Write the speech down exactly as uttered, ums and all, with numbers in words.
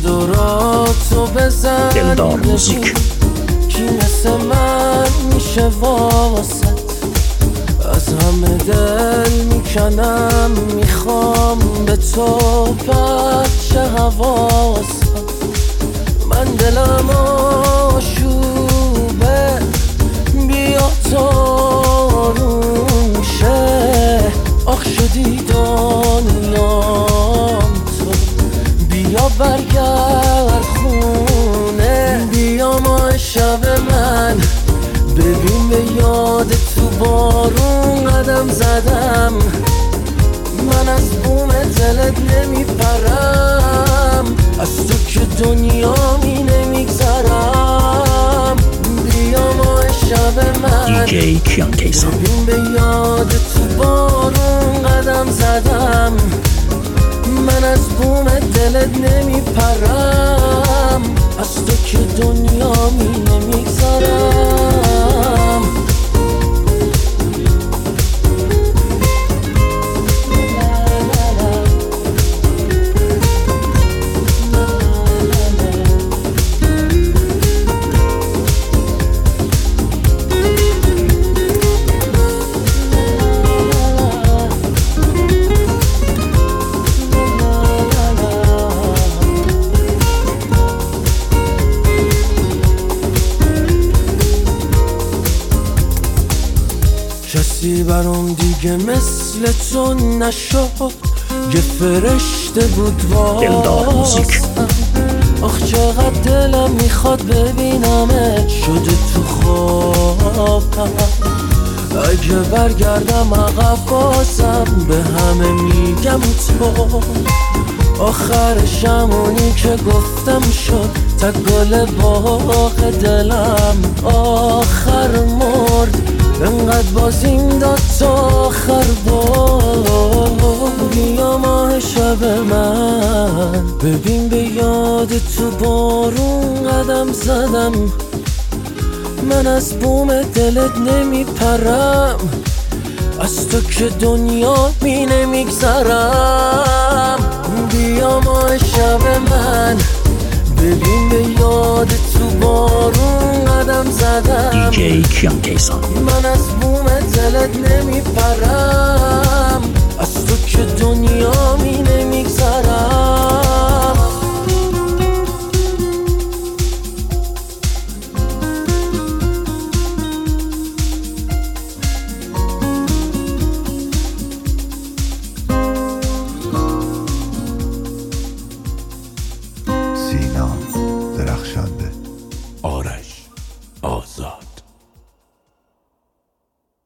چادراتو بزن دلدار موزیک. کی مثل من میشه واسط، از همه دل میکنم میخوام به تو بچه حواسم. من دلم آشوبه بیا تو روشه، آخ شدی دنیام تو، بیا برگرد خونه، بیا ما شب من، ببین به یاد تو بارون قدم زدم. من از بوم دلت نمیپرم، از تو که دنیا می نمیگذرم. بیا ما شب من، دیجی کیان کیسان. ببین به یاد تو بارون قدم زدم. من از بوم دلت نمیپرم، از تو که دنیا می نمیگذرم. کسی برام دیگه مثل تو نشد، یه فرشته بود واسم. آخ چقدر دلم میخواد ببینمت شده تو خوابم. اگه برگردم عقب بازم به همه میگم تو، آخرشم اونی که گفتم شد تا گل باغ دلم آخر مرد. انقدر بازیم داد تا آخر بار. بیا ماه شب من، ببین به یاد تو بارون قدم زدم. من از بوم دلت نمیپرم، از تو که دنیا می نمیگذرم. بیا ماه شب من، ببین به یاد تو بارون قدم زدم. دیجی کیان کیسان. من از بوم دلت نمیپرم، از تو که دنیا می نمیگذرم. سینا درخشان.